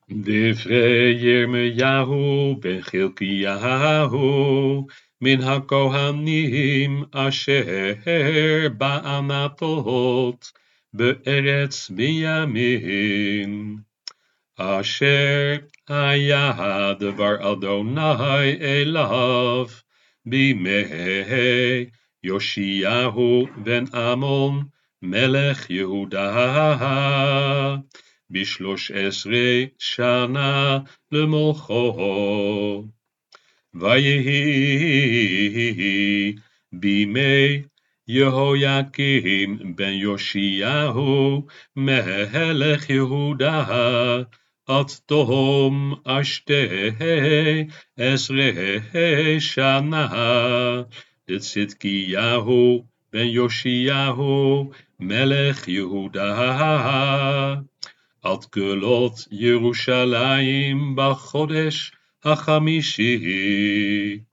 דברי ירמיהו בן חלקיהו מן הכהנים אשר בענתות בארץ בנימין. אשר היה דבר אדוני אליו בימי יאשיהו בן אמון מלך יהודה, ב13 שנה למלכו. ויהי בימי יהויקים בן יאשיהו מלך יהודה עד תום 12 שנה לצדקיהו בן יאשיהו מלך יהודה, עד גלות ירושלים בחודש החמישי.